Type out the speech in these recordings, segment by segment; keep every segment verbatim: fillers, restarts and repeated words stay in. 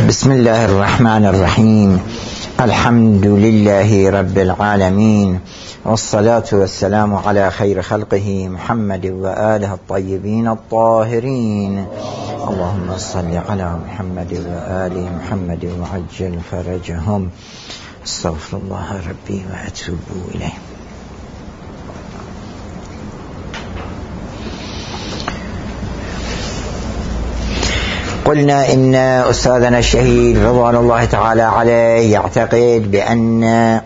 بسم الله الرحمن الرحيم. الحمد لله رب العالمين، والصلاة والسلام على خير خلقه محمد وآله الطيبين الطاهرين. اللهم صل على محمد وآل محمد وعجل فرجهم. استغفر الله ربي وأتوب إليه. قلنا إن أستاذنا الشهيد رضوان الله تعالى عليه يعتقد بأن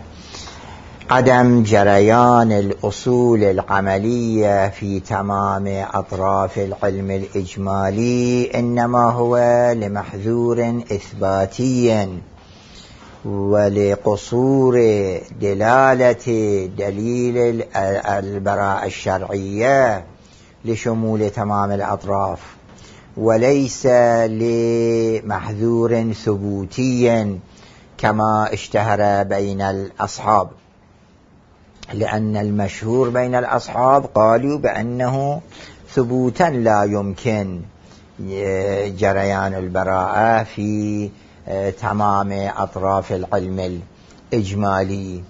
عدم جريان الأصول العملية في تمام أطراف العلم الإجمالي إنما هو لمحذور إثباتي ولقصور دلالة دليل البراءة الشرعية لشمول تمام الأطراف، وليس لمحذور ثبوتي كما اشتهر بين الأصحاب، لأن المشهور بين الأصحاب قالوا بأنه ثبوتا لا يمكن جريان البراءة في تمام أطراف العلم الإجمالي.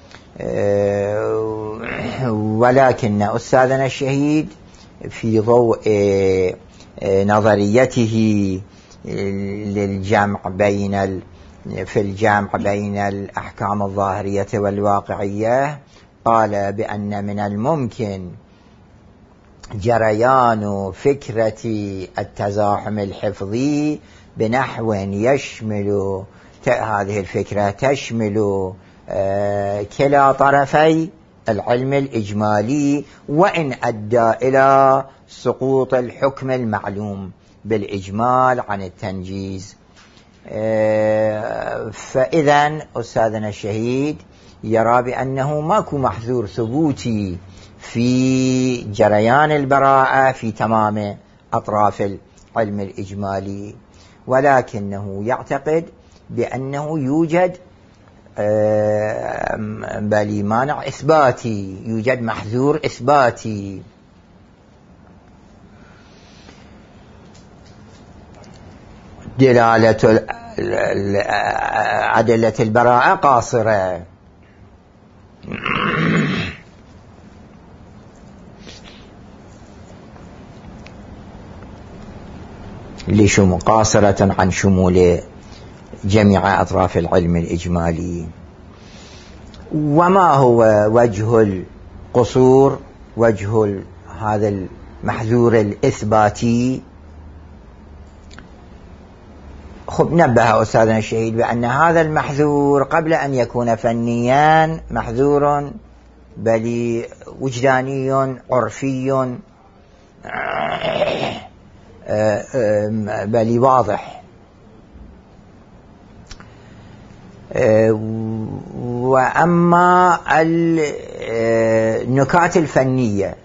ولكن أستاذنا الشهيد في ضوء نظريته للجمع بين في الجمع بين الأحكام الظاهرية والواقعية قال بأن من الممكن جريان فكرة التزاحم الحفظي بنحو يشمل هذه الفكرة تشمل كلا طرفي العلم الإجمالي، وإن أدى إلى سقوط الحكم المعلوم بالإجمال عن التنجيز. فإذن أستاذنا الشهيد يرى بأنه ماكو محذور ثبوتي في جريان البراءة في تمام أطراف العلم الإجمالي، ولكنه يعتقد بأنه يوجد بل مانع إثباتي، يوجد محذور إثباتي. دلالة أدلة البراءة قاصرة. لشمول قاصرة عن شمول جميع أطراف العلم الإجمالي. وما هو وجه القصور، وجه هذا المحذور الإثباتي؟ خب نبه أستاذنا الشهيد بأن هذا المحذور قبل أن يكون فنيا محذور بل وجداني عرفي بل واضح. وأما النكات الفنية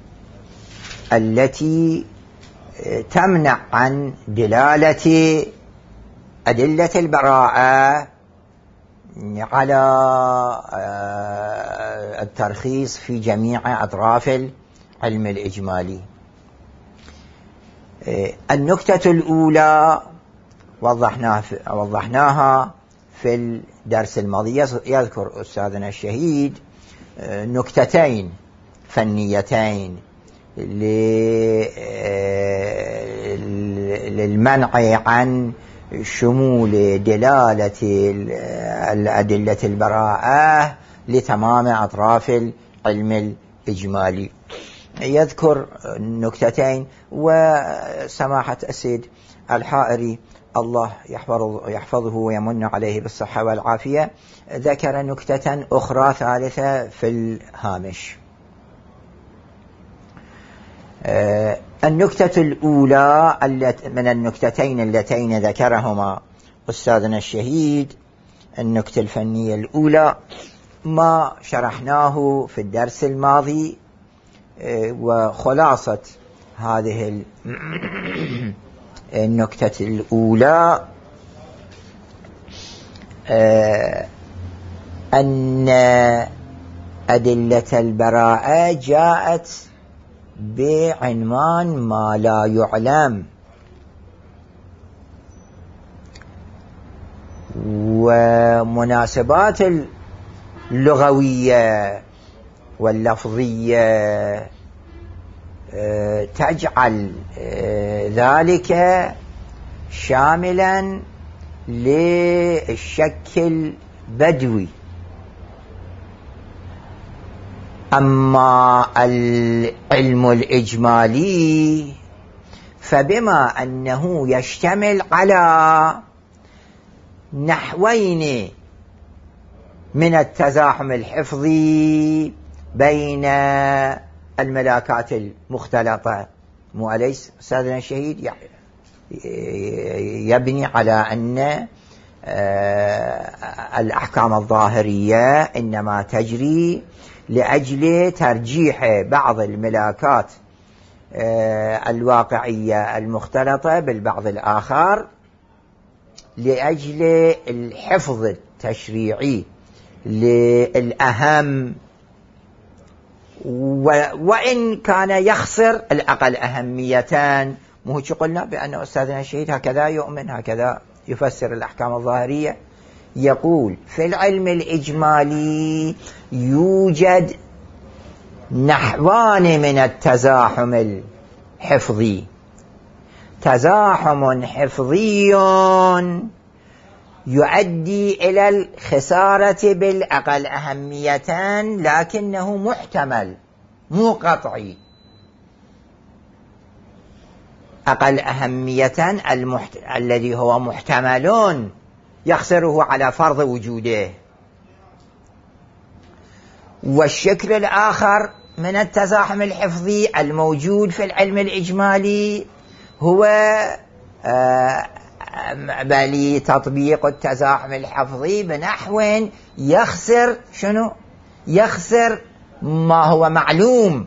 التي تمنع عن دلالة أدلة البراءة على الترخيص في جميع أطراف العلم الإجمالي. النكتة الأولى وضحناها وضحناها في الدرس الماضي. يذكر أستاذنا الشهيد نكتتين فنيتين للمنع عن شمول دلالة الأدلة البراءة لتمام أطراف العلم الإجمالي. يذكر نكتتين، وسماحة السيد الحائري الله يحفظه, يحفظه ويمن عليه بالصحة والعافية ذكر نكتة أخرى ثالثة في الهامش. النكتة الأولى من النكتتين اللتين ذكرهما أستاذنا الشهيد، النكتة الفنية الأولى ما شرحناه في الدرس الماضي، وخلاصة هذه النكتة الأولى أن أدلة البراءة جاءت بعنوان ما لا يعلم، المناسبات اللغوية واللفظية تجعل ذلك شاملا للشكل بدوي. أما العلم الإجمالي فبما أنه يشتمل على نحوين من التزاحم الحفظي بين الملاكات المختلطة، مو أليس أستاذنا الشهيد يبني على أن الأحكام الظاهرية إنما تجري لأجل ترجيح بعض الملاكات الواقعية المختلطة بالبعض الآخر لأجل الحفظ التشريعي للأهم، وإن كان يخسر الأقل أهميتان. مو هيك قلنا بأن أستاذنا الشهيد هكذا يؤمن، هكذا يفسر الأحكام الظاهرية. يقول في العلم الإجمالي يوجد نحوان من التزاحم الحفظي: تزاحم حفظي يؤدي إلى الخسارة بالأقل أهميتان لكنه محتمل مو قطعي. أقل أهمية المحت... الذي هو محتمل يخسره على فرض وجوده. والشكل الآخر من التزاحم الحفظي الموجود في العلم الإجمالي هو آه بل تطبيق التزاحم الحفظي بنحو يخسر شنو؟ يخسر ما هو معلوم،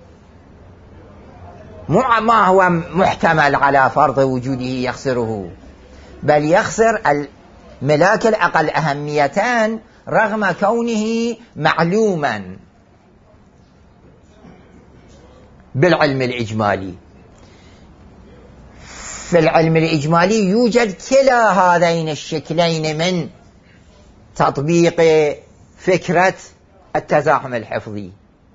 مو ما هو محتمل على فرض وجوده يخسره، بل يخسر الملاك الأقل أهميتان رغم كونه معلوما بالعلم الإجمالي. في العلم الإجمالي يوجد كلا هذين الشكلين من تطبيق فكرة التزاحم الحفظي.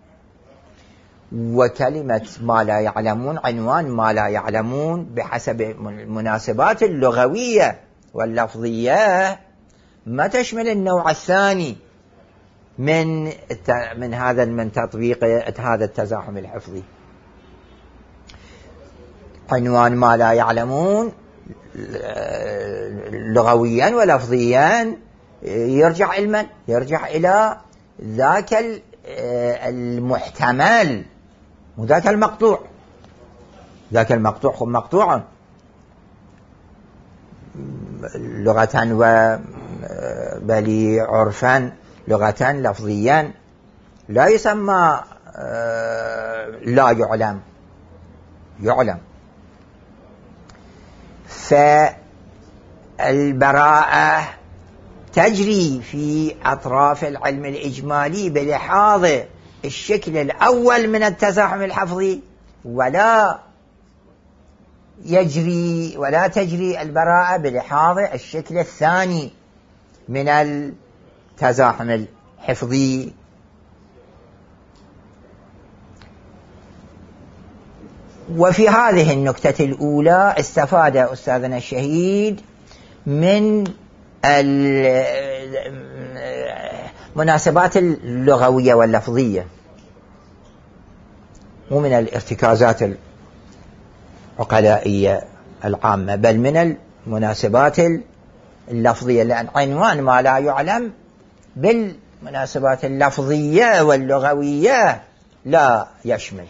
وكلمة ما لا يعلمون عنوان ما لا يعلمون بحسب المناسبات اللغوية واللفظية ما تشمل النوع الثاني من من هذا من تطبيق هذا التزاحم الحفظي. عنوان ما لا يعلمون لغويا ولفظيا يرجع علما يرجع إلى ذاك المحتمل وذاك المقطوع. ذاك المقطوع هو مقطوع لغة وبل عرفا لغة لفظيا لا يسمى لا يعلم، يعلم. فالبراءة تجري في أطراف العلم الإجمالي بلحاظ الشكل الأول من التزاحم الحفظي، ولا يجري ولا تجري البراءة بلحاظ الشكل الثاني من التزاحم الحفظي. وفي هذه النكتة الأولى استفاد أستاذنا الشهيد من المناسبات اللغوية واللفظية ومن الارتكازات العقلائية العامة، بل من المناسبات اللفظية، لأن عنوان ما لا يعلم بالمناسبات اللفظية واللغوية لا يشمل.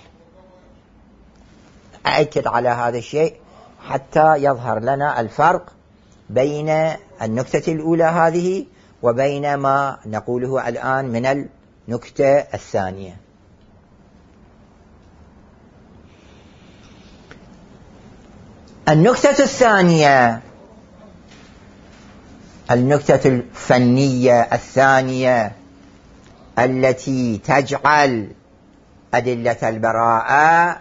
أأكد على هذا الشيء حتى يظهر لنا الفرق بين النكتة الأولى هذه وبين ما نقوله الآن من النكتة الثانية. النكتة الثانية، النكتة الفنية الثانية التي تجعل أدلة البراءة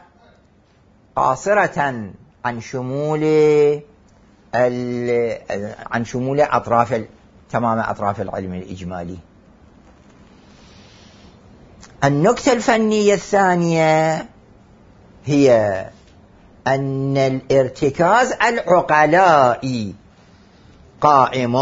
قاصرة عن شمول عن شمول أطراف تمام أطراف العلم الإجمالي. النكتة الفنية الثانية هي أن الارتكاز العقلائي قائم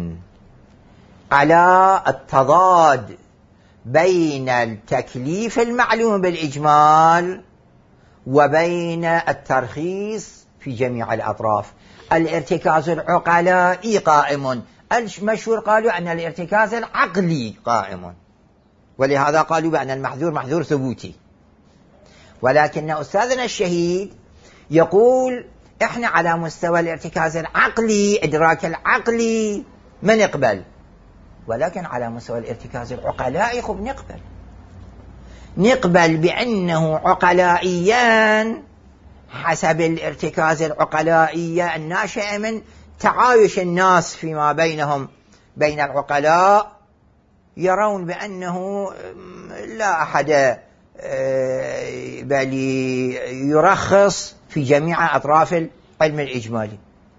على التضاد بين التكليف المعلوم بالإجمال وبين الترخيص في جميع الأطراف. الارتكاز العقلائي قائم، المشهور قالوا أن الارتكاز العقلي قائم، ولهذا قالوا بأن المحذور محذور ثبوتي. ولكن أستاذنا الشهيد يقول إحنا على مستوى الارتكاز العقلي، إدراك العقلي ما نقبل، ولكن على مستوى الارتكاز العقلائي خب نقبل نقبل بأنه عقلائيا حسب الارتكاز العقلائي الناشئ من تعايش الناس فيما بينهم بين العقلاء، يرون بأنه لا أحد بل يرخص في جميع أطراف العلم الإجمالي،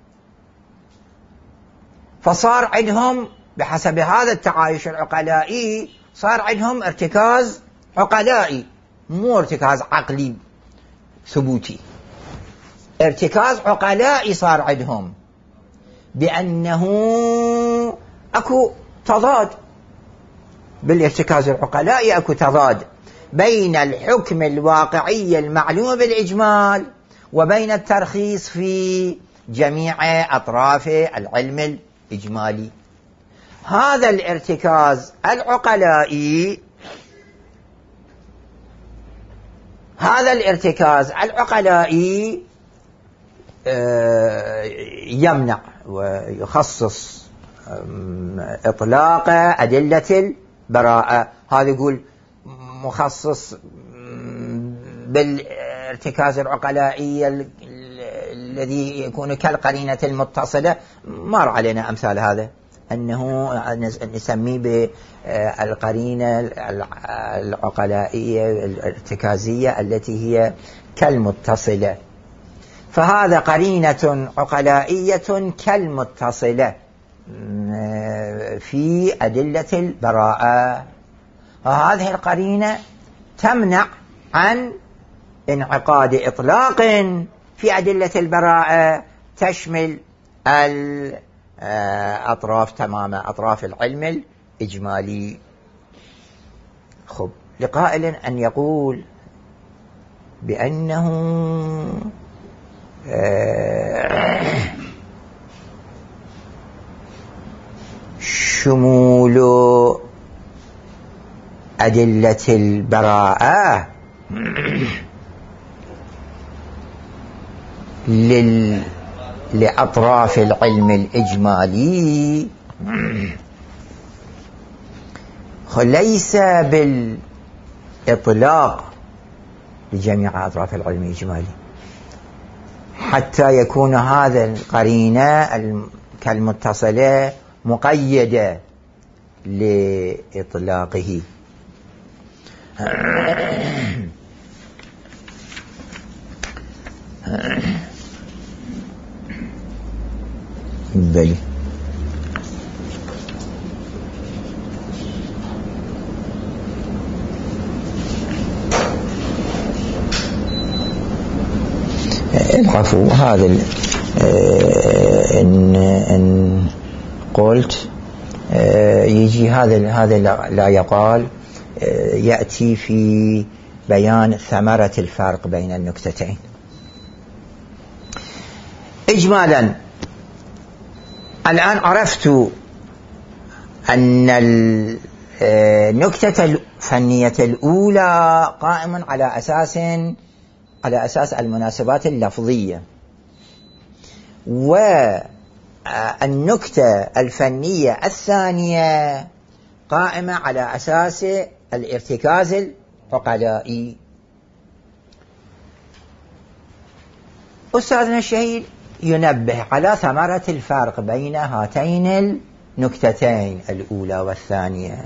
فصار عندهم بحسب هذا التعايش العقلائي صار عندهم ارتكاز عقلائي مو ارتكاز عقلي ثبوتي. ارتكاز عقلائي صار عندهم بأنه أكو تضاد بالارتكاز العقلائي، أكو تضاد بين الحكم الواقعي المعلوم بالإجمال وبين الترخيص في جميع أطراف العلم الإجمالي. هذا الارتكاز العقلائي هذا الارتكاز العقلائي يمنع ويخصص إطلاق أدلة البراءة. هذا يقول مخصص بالارتكاز العقلائي الذي يكون كالقرينة المتصلة، مر علينا أمثال هذا، أنه نسميه بالقرينة العقلائية الارتكازية التي هي كالمتصلة. فهذا قرينة عقلائية كالمتصلة في أدلة البراءة، وهذه القرينة تمنع عن انعقاد إطلاق في أدلة البراءة تشمل الأطراف تمام أطراف العلم الإجمالي. خب، لقائل أن يقول بأنه شمول أدلة البراءة لل... لأطراف العلم الإجمالي ليس بالإطلاق لجميع أطراف العلم الإجمالي، حتى يكون هذا القرينة كالمتصلة مقيدة لإطلاقه. بل العفو، هذا إن, إن قلت يجي هذا هذا لا يقال يأتي في بيان ثمرة الفرق بين النكتتين. إجمالا الآن عرفت أن النكتة الفنية الأولى قائم على أساس على أساس المناسبات اللفظية، والنكتة الفنية الثانية قائمة على أساس الارتكاز العقلائي. أستاذنا الشهيد ينبه على ثمرة الفرق بين هاتين النكتتين الأولى والثانية،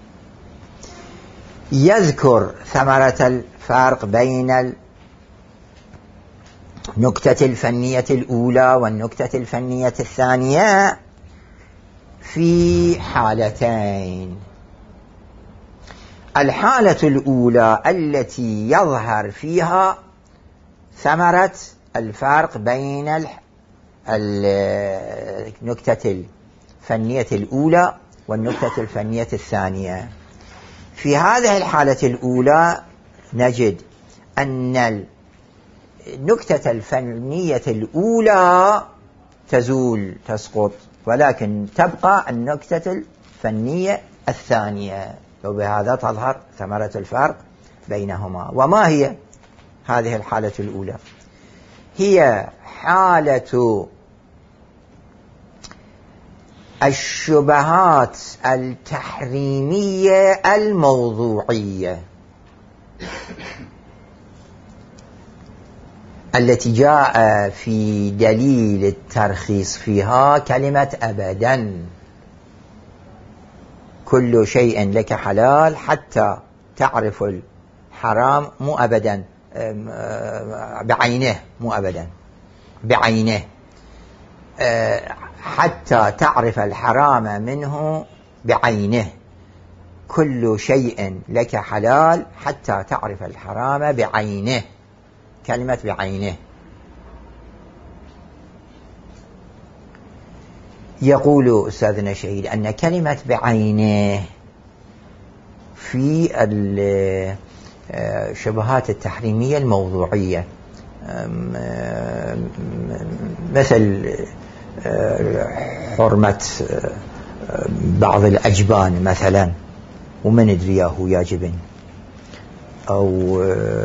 يذكر ثمرة الفرق بين النكتة الفنية الأولى والنكتة الفنية الثانية في حالتين. الحالة الأولى التي يظهر فيها ثمرة الفرق بين النكتة الفنية الأولى والنكتة الفنية الثانية. في هذه الحالة الأولى نجد أن النكتة الفنية الأولى تزول تسقط، ولكن تبقى النكتة الفنية الثانية، وبهذا تظهر ثمرة الفرق بينهما. وما هي هذه الحالة الأولى؟ هي حالة الشبهات التحريمية الموضوعية التي جاء في دليل الترخيص فيها كلمة أبدا. كل شيء لك حلال حتى تعرف الحرام، مو أبدا بعينه، مو أبدا بعينه، حتى تعرف الحرام منه بعينه. كل شيء لك حلال حتى تعرف الحرام بعينه، كلمة بعينه. يقول أستاذنا شهيد أن كلمة بعينه في الشبهات التحريمية الموضوعية، مثل حرمة بعض الأجبان مثلا، ومن ادرياه يجب، أو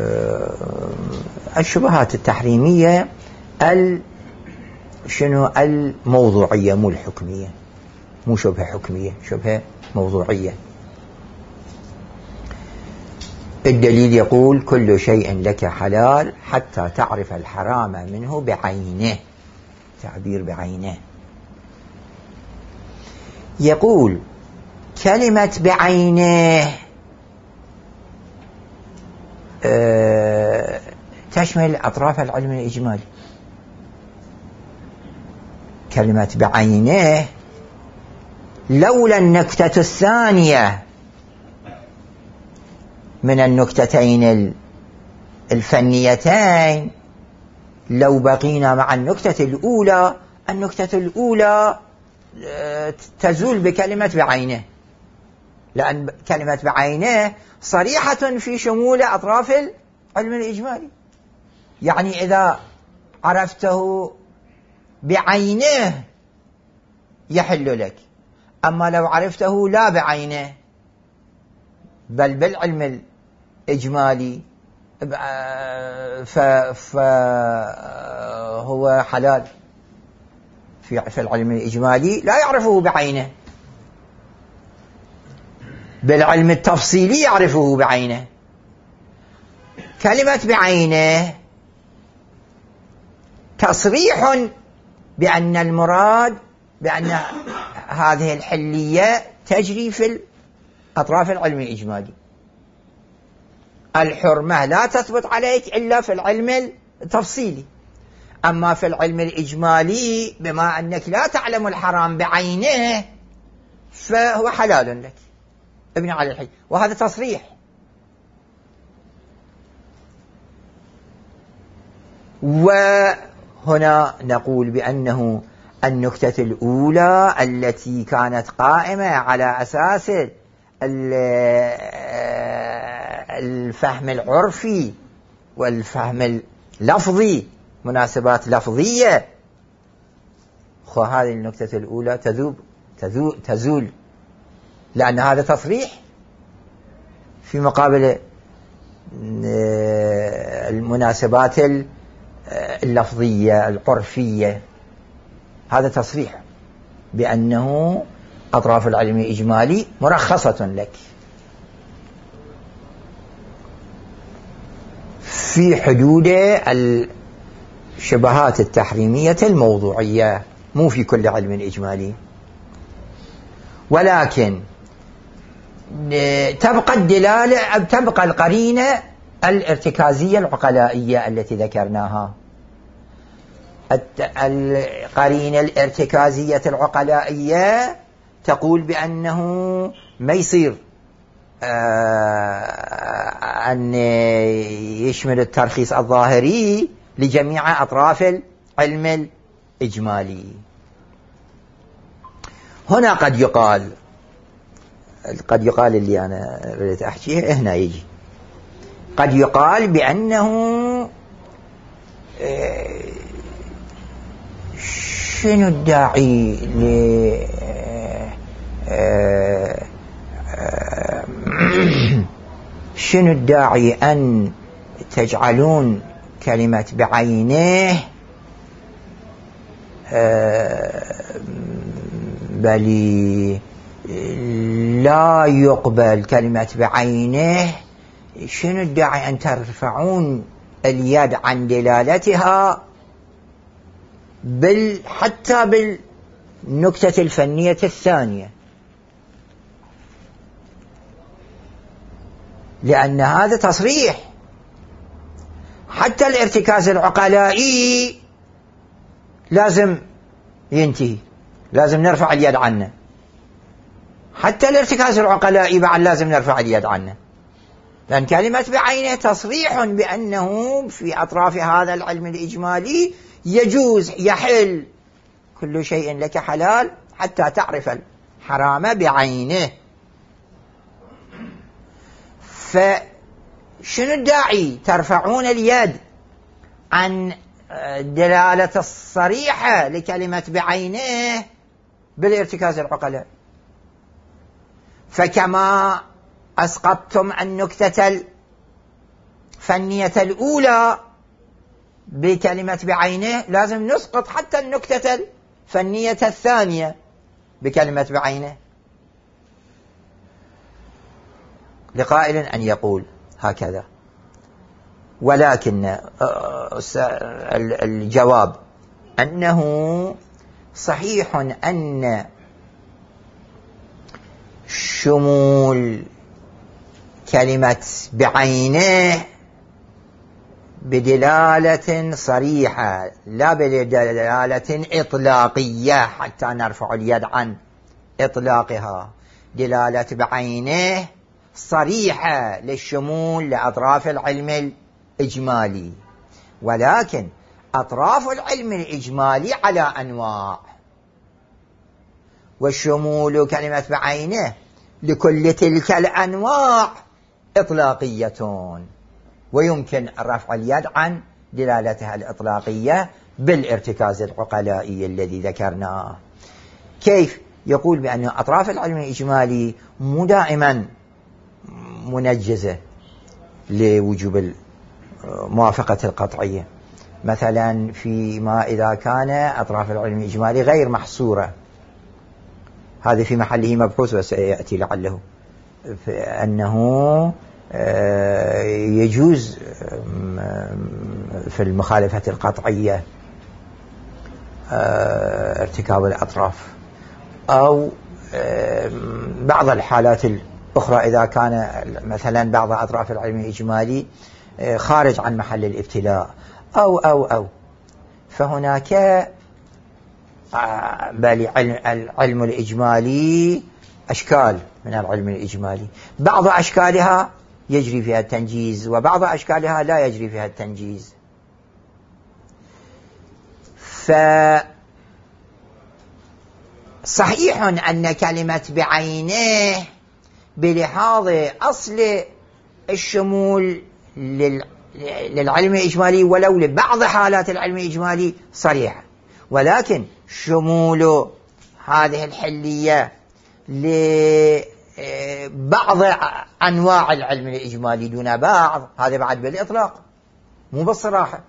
الشبهات التحريمية شنو الموضوعية، مو الحكمية، مو شبهة حكمية، شبهة موضوعية. الدليل يقول كل شيء لك حلال حتى تعرف الحرام منه بعينه، تعبير بعينه. يقول كلمة بعينه أه تشمل أطراف العلم الإجمالي. كلمة بعينه لولا النكتة الثانية من النكتتين الفنيتين لو بقينا مع النكتة الأولى، النكتة الأولى تزول بكلمة بعينه، لأن كلمة بعينه صريحة في شمول أطراف العلم الإجمالي. يعني إذا عرفته بعينه يحل لك، أما لو عرفته لا بعينه بل بالعلم الإجمالي فهو حلال. في العلم الإجمالي لا يعرفه بعينه، بالعلم التفصيلي يعرفه بعينه. كلمة بعينه تصريح بأن المراد بأن هذه الحلية تجري في أطراف العلم الإجمالي. الحرمة لا تثبت عليك إلا في العلم التفصيلي، أما في العلم الإجمالي بما أنك لا تعلم الحرام بعينه فهو حلال لك، ابن على الحي. وهذا تصريح. وهنا نقول بأنه النكتة الأولى التي كانت قائمة على أساس الفهم العرفي والفهم اللفظي، مناسبات لفظية، هذه النكتة الأولى تذوب تزول, تزول لأن هذا تصريح في مقابل المناسبات اللفظية العرفية. هذا تصريح بأنه أطراف العلم الإجمالي مرخصة لك في حدود الشبهات التحريمية الموضوعية، مو في كل علم إجمالي. ولكن تبقى الدلالة، تبقى القرينة الارتكازية العقلائية التي ذكرناها. القرينة الارتكازية العقلائية تقول بأنه ما يصير أن يشمل الترخيص الظاهري لجميع أطراف العلم الإجمالي. هنا قد يقال قد يقال اللي أنا ردت أحكيه هنا يجي قد يقال بأنه شنو الداعي ل شنو الداعي أن تجعلون كلمة بعينه بل لا يقبل كلمة بعينه؟ شنو الداعي أن ترفعون اليد عن دلالتها بل حتى بالنكتة الفنية الثانية؟ لأن هذا تصريح. حتى الارتكاز العقلائي لازم ينتهي، لازم نرفع اليد عنه. حتى الارتكاز العقلائي بعد لازم نرفع اليد عنه، لأن كلمة بعينه تصريح بأنه في أطراف هذا العلم الإجمالي يجوز يحل كل شيء لك حلال حتى تعرف الحرام بعينه. فشنو الداعي ترفعون اليد عن دلالة الصريحة لكلمة بعينه بالارتكاز العقلاء؟ فكما أسقطتم النكتة الفنية الأولى بكلمة بعينه لازم نسقط حتى النكتة الفنية الثانية بكلمة بعينه. لقائل أن يقول هكذا، ولكن الجواب أنه صحيح أن شمول كلمة بعينه بدلالة صريحة لا بدلالة إطلاقية حتى نرفع اليد عن إطلاقها. دلالة بعينه صريحة للشمول لأطراف العلم الإجمالي، ولكن أطراف العلم الإجمالي على أنواع، والشمول كلمة بعينه لكل تلك الأنواع إطلاقية، ويمكن رفع اليد عن دلالتها الإطلاقية بالارتكاز العقلائي الذي ذكرناه. كيف؟ يقول بأن أطراف العلم الإجمالي مو دائما منجزة لوجوب الموافقة القطعية. مثلا فيما إذا كان أطراف العلم الإجمالي غير محصورة، هذا في محله مبحوث وسيأتي لعله، أنه يجوز في المخالفة القطعية ارتكاب الأطراف، أو بعض الحالات الأخرى إذا كان مثلا بعض أطراف العلم الإجمالي خارج عن محل الابتلاء أو أو أو فهناك بل العلم الإجمالي أشكال من العلم الإجمالي، بعض أشكالها يجري فيها التنجيز وبعض أشكالها لا يجري فيها التنجيز. فصحيح أن كلمة بعينه بلحاظ أصل الشمول للعلم الإجمالي ولو لبعض حالات العلم الإجمالي صريحة، ولكن شمول هذه الحلية لبعض أنواع العلم الإجمالي دون بعض هذا بعد بالإطلاق مو بالصراحة،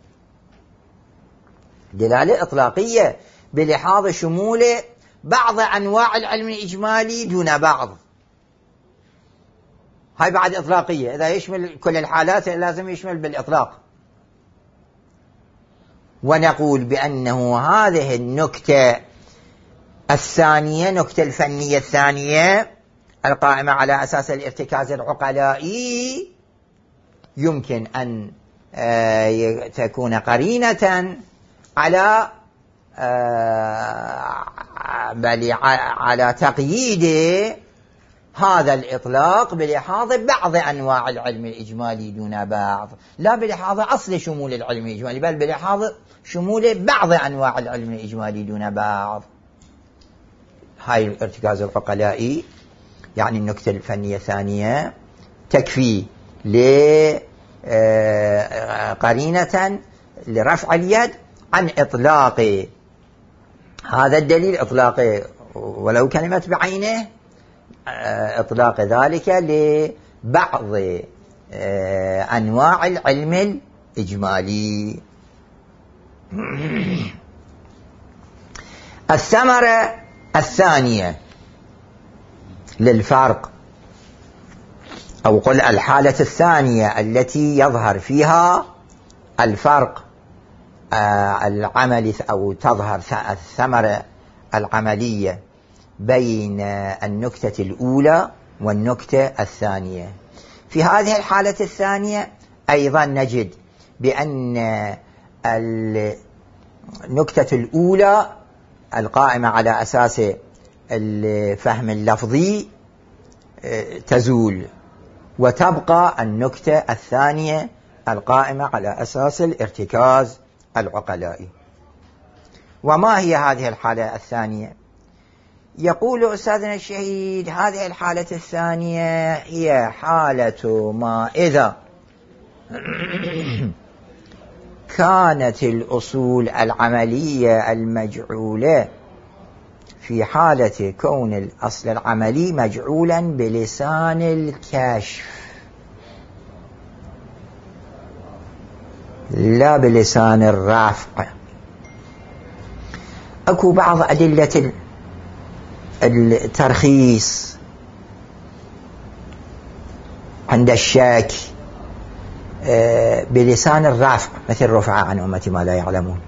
دلالة إطلاقية بلحاظ شمول بعض أنواع العلم الإجمالي دون بعض، هاي بعد إطلاقية. إذا يشمل كل الحالات لازم يشمل بالإطلاق. ونقول بأنه هذه النكتة الثانية، نكتة الفنية الثانية القائمة على أساس الارتكاز العقلائي، يمكن أن تكون قرينة على بل على تقييد هذا الإطلاق بلحاظ بعض أنواع العلم الإجمالي دون بعض، لا بلحاظ أصل شمول العلم الإجمالي، بل بلحاظ شمول بعض أنواع العلم الإجمالي دون بعض. هاي الارتكاز العقلائي يعني النكتة الفنية الثانية تكفي لقرينة لرفع اليد عن إطلاق هذا الدليل، إطلاق ولو كلمة بعينه، إطلاق ذلك لبعض أنواع العلم الإجمالي. الثمرة الثانية للفرق، أو قل الحالة الثانية التي يظهر فيها الفرق العملي أو تظهر الثمرة العملية بين النكتة الأولى والنكتة الثانية. في هذه الحالة الثانية أيضا نجد بأن النكتة الأولى القائمة على أساس الفهم اللفظي تزول، وتبقى النكتة الثانية القائمة على أساس الارتكاز العقلائي. وما هي هذه الحالة الثانية؟ يقول أستاذنا الشهيد هذه الحالة الثانية هي حالة ما إذا كانت الأصول العملية المجعولة في حالة كون الأصل العملي مجعولا بلسان الكشف لا بلسان الرفع. أكو بعض أدلة الترخيص عند الشاك بلسان الرفع، مثل رفع عن أمتي ما لا يعلمون.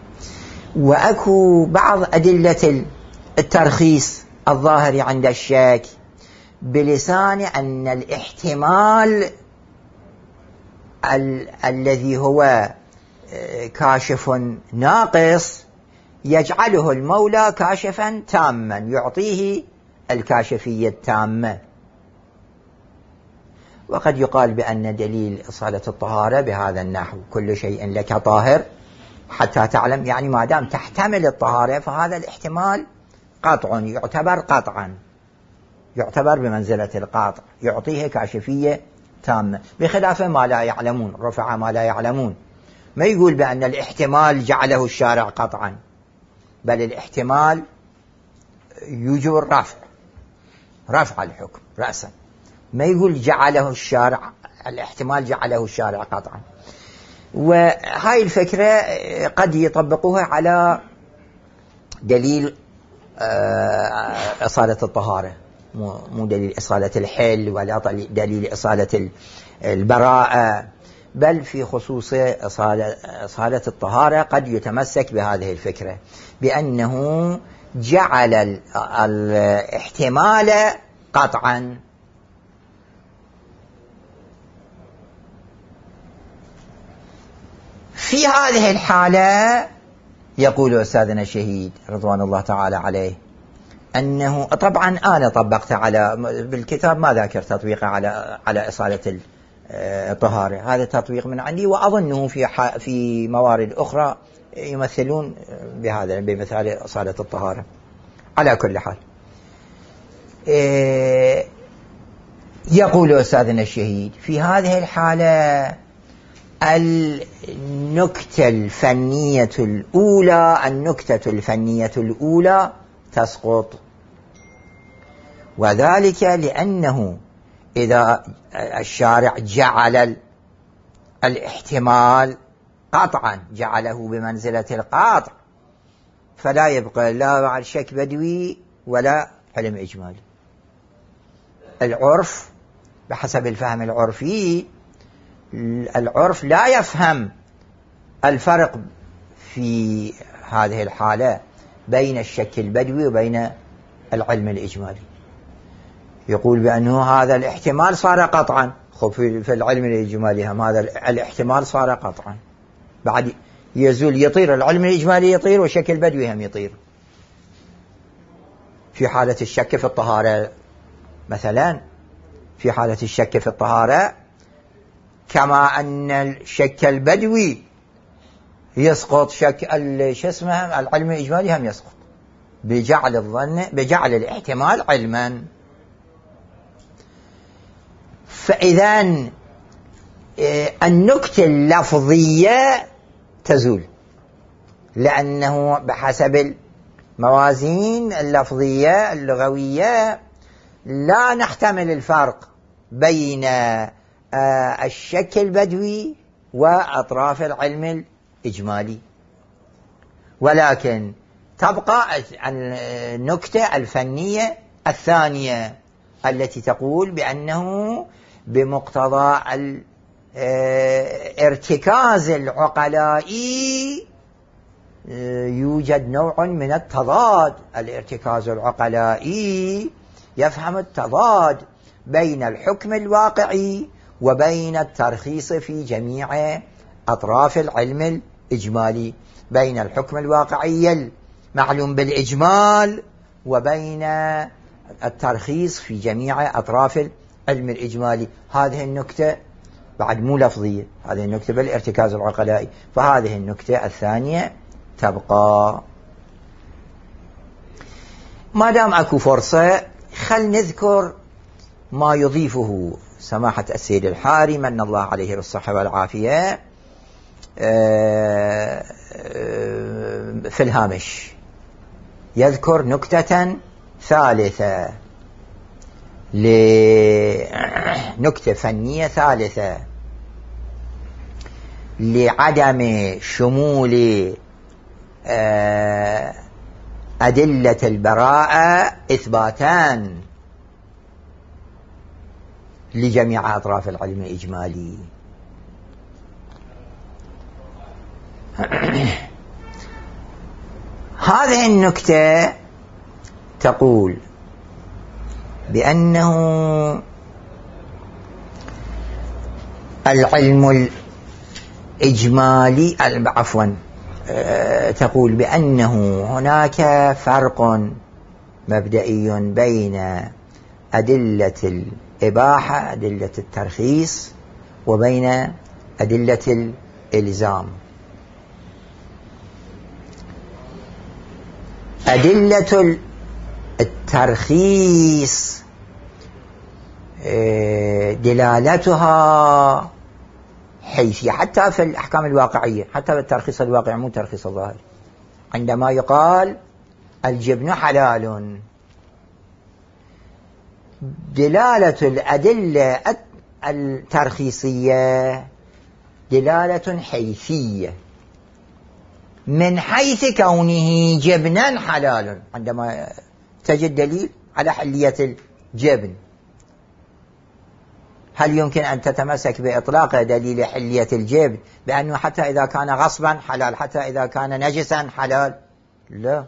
وأكو بعض أدلة الترخيص الظاهر عند الشاك بلسان أن الاحتمال ال الذي هو كاشف ناقص يجعله المولى كاشفا تاما، يعطيه الكاشفية التامة. وقد يقال بأن دليل إصالة الطهارة بهذا النحو كل شيء لك طاهر حتى تعلم، يعني ما دام تحتمل الطهارة فهذا الاحتمال قطع، يعتبر قطعا، يعتبر بمنزلة القاطع، يعطيه كاشفية تامة، بخلاف ما لا يعلمون، رفع ما لا يعلمون ما يقول بأن الاحتمال جعله الشارع قطعا، بل الاحتمال يوجب الرفع، رفع الحكم رأسا، ما يقول جعله الشارع، الاحتمال جعله الشارع قطعا. وهاي الفكرة قد يطبقوها على دليل إصالة الطهارة، مو دليل إصالة الحل ولا دليل إصالة البراءة، بل في خصوص إصالة, إصالة الطهارة قد يتمسك بهذه الفكرة بأنه جعل الاحتمال قطعا. في هذه الحالة يقول أستاذنا الشهيد رضوان الله تعالى عليه أنه طبعا أنا طبقت على بالكتاب، ما ذاكر تطبيقه على على إصالة الطهارة، هذا تطبيق من عندي، وأظنه في في موارد أخرى يمثلون بهذا بمثال إصالة الطهارة. على كل حال يقول أستاذنا الشهيد في هذه الحالة النكتة الفنية الأولى النكتة الفنية الأولى تسقط، وذلك لأنه إذا الشارع جعل الاحتمال قطعا جعله بمنزلة القاطع فلا يبقى لا شك بدوي ولا علم إجمالي. العرف بحسب الفهم العرفي، العرف لا يفهم الفرق في هذه الحالة بين الشك البدوي وبين العلم الإجمالي، يقول بأنه هذا الاحتمال صار قطعا، خب في العلم الإجمالي هم هذا الاحتمال صار قطعا، بعد يزول يطير العلم الإجمالي يطير والشك البدوي هم يطير. في حالة الشك في الطهارة مثلا، في حالة الشك في الطهارة، كما أن الشك البدوي يسقط، شك شو اسمه العلم الإجمالي هم يسقط بجعل الظن بجعل الاحتمال علما. فإذا النكتة اللفظية تزول، لأنه بحسب الموازين اللفظية اللغوية لا نحتمل الفرق بين الشك البدوي وأطراف العلم الإجمالي، ولكن تبقى النكتة الفنية الثانية التي تقول بأنه بمقتضى الارتكاز العقلائي يوجد نوع من التضاد. الارتكاز العقلائي يفهم التضاد بين الحكم الواقعي وبين الترخيص في جميع أطراف العلم الإجمالي، بين الحكم الواقعي المعلوم بالإجمال وبين الترخيص في جميع أطراف العلم الإجمالي. هذه النكتة بعد مو لفظية، هذه النكتة بالارتكاز العقلائي، فهذه النكتة الثانية تبقى. ما دام أكو فرصة خل نذكر ما يضيفه سماحة السيد الحاري من الله عليه بالصحة والعافية في الهامش. يذكر نكتة ثالثة، لنكتة فنية ثالثة لعدم شمول أدلة البراءة إثباتان لجميع أطراف العلم الإجمالي. هذه النكتة تقول بأنه العلم الإجمالي عفوا تقول بأنه هناك فرق مبدئي بين أدلة الإباحة أدلة الترخيص وبين أدلة الإلزام. أدلة الترخيص دلالتها حيثية حتى في الأحكام الواقعية، حتى في الترخيص الواقعي مو ترخيص الظاهر. عندما يقال الجبن حلال، دلالة الأدلة الترخيصية دلالة حيثية من حيث كونه جبنا حلال. عندما تجد دليل على حلية الجبن، هل يمكن أن تتمسك بإطلاق دليل حلية الجبن بأنه حتى إذا كان غصبا حلال، حتى إذا كان نجسا حلال؟ لا.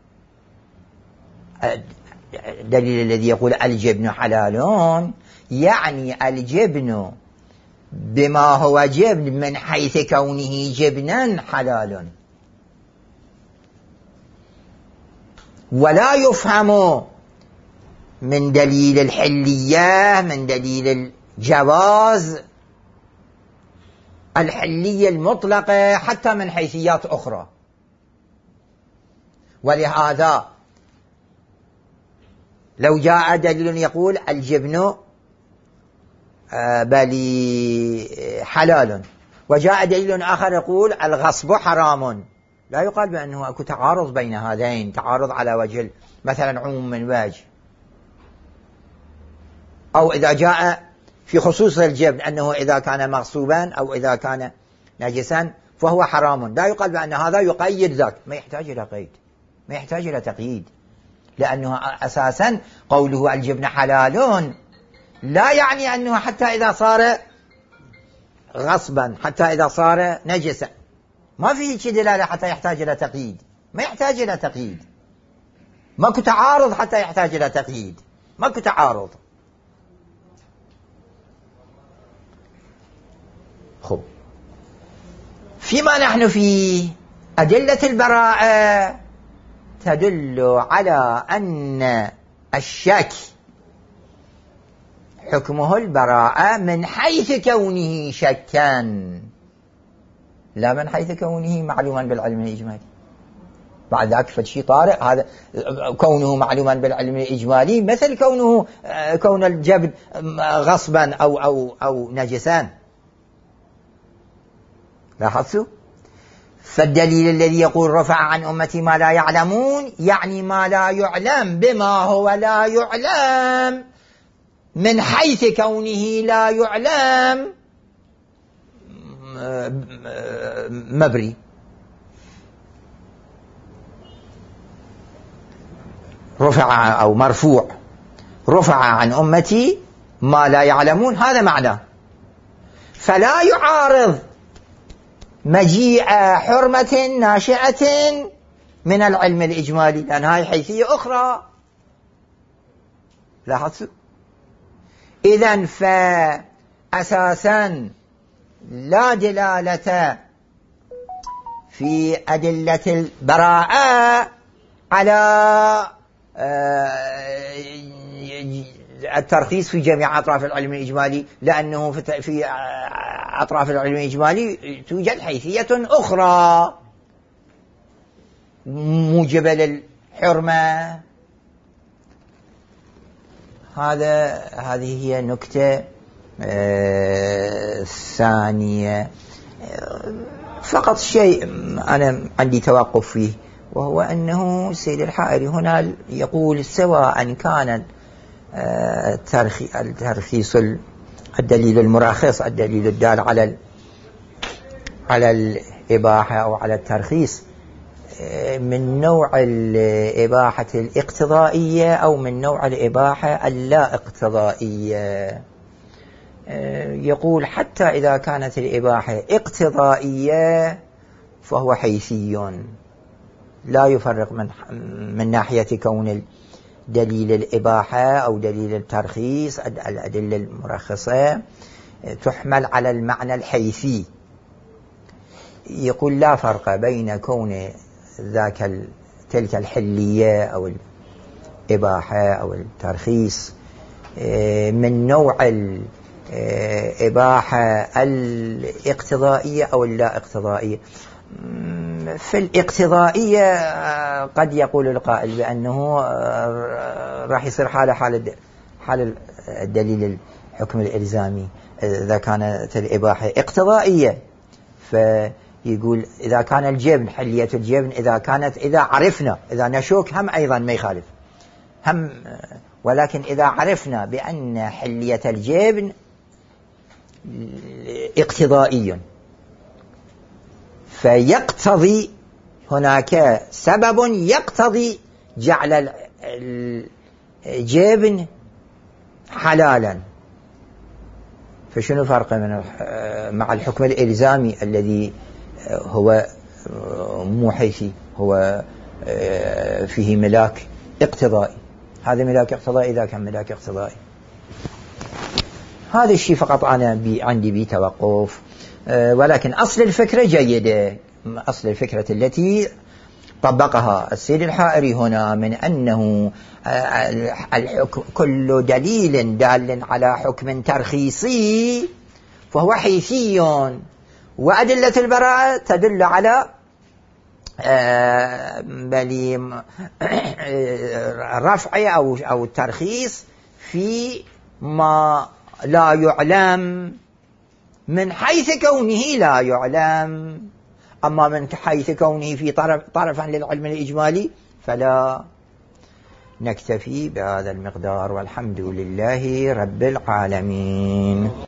الدليل الذي يقول الجبن حلال يعني الجبن بما هو جبن من حيث كونه جبنا حلال، ولا يفهم من دليل الحلية من دليل الجواز الحلية المطلقة حتى من حيثيات أخرى. ولهذا لو جاء دليل يقول الجبن بل حلال، وجاء دليل آخر يقول الغصب حرام، لا يقال بأنه أكو تعارض بين هذين، تعارض على وجه مثلا عموم من وجه. أو إذا جاء في خصوص الجبن أنه إذا كان مغصوبا أو إذا كان نجسا فهو حرام، لا يقال بأن هذا يقيد ذاك، ما يحتاج إلى قيد، ما يحتاج إلى تقييد، لأنه أساسا قوله الجبن حلال لا يعني أنه حتى إذا صار غصبا، حتى إذا صار نجسا، ما فيه شيء دلالة حتى يحتاج إلى تقييد، ما يحتاج إلى تقييد، ماكو تعارض حتى يحتاج إلى تقييد، ماكو تعارض. خب، فيما نحن فيه أدلة البراءة تدل على أن الشك حكمه البراءة من حيث كونه شكا، لا من حيث كونه معلوما بالعلم الإجمالي. بعد ذلك فشي طارئ، هذا كونه معلوما بالعلم الإجمالي مثل كونه كون الجبن غصبا أو أو أو نجسان. لاحظتوا؟ فالدليل الذي يقول رفع عن أمتي ما لا يعلمون يعني ما لا يعلم بما هو لا يعلم من حيث كونه لا يعلم مبري. رفع أو مرفوع، رفع عن أمتي ما لا يعلمون، هذا معناه. فلا يعارض مجيء حرمة ناشئة من العلم الإجمالي، لأن هذه حيثية أخرى. لاحظتوا؟ إذن فأساسا لا دلالة في أدلة البراءة على الترخيص في جميع أطراف العلم الإجمالي، لأنه في أطراف العلم الإجمالي توجد حيثية أخرى موجبة للحرمة. هذا هذه هي نكتة ثانية. فقط شيء أنا عندي توقف فيه، وهو أنه السيد الحائري هنا يقول سواء كان الترخيص الدليل المرخص الدليل الدال على على الإباحة أو على الترخيص من نوع الإباحة الاقتضائية أو من نوع الإباحة اللا اقتضائية. يقول حتى إذا كانت الإباحة اقتضائية فهو حيثي، لا يفرق من من ناحية كون دليل الإباحة أو دليل الترخيص الأدلة المرخصة تحمل على المعنى الحيثي. يقول لا فرق بين كون ذاك تلك الحلية أو الإباحة أو الترخيص من نوع الإباحة الاقتضائية أو اللا اقتضائية. في الاقتضائية قد يقول القائل بأنه راح يصير حالة حال حال الدليل الحكم الإلزامي إذا كانت الإباحة اقتضائية، فيقول إذا كان الجبن حلية الجبن إذا كانت إذا عرفنا إذا نشوك هم أيضا ما يخالف هم، ولكن إذا عرفنا بأن حلية الجبن اقتضائي فيقتضي هناك سبب يقتضي جعل الجبن حلالا. فشنو فرق من مع الحكم الإلزامي الذي هو مو حيثي، هو فيه ملاك اقتضائي. هذا ملاك اقتضائي إذا كان ملاك اقتضائي. هذا الشيء فقط أنا بي عندي بي توقف، ولكن أصل الفكرة جيدة. أصل الفكرة التي طبقها السيد الحائري هنا من أنه الحكم كل دليل دال على حكم ترخيصي فهو حيثي، وأدلة البراءة تدل على رفع أو أو الترخيص في ما لا يعلم من حيث كونه لا يعلم. أما من حيث كونه في طرف طرفا للعلم الإجمالي فلا. نكتفي بهذا المقدار والحمد لله رب العالمين.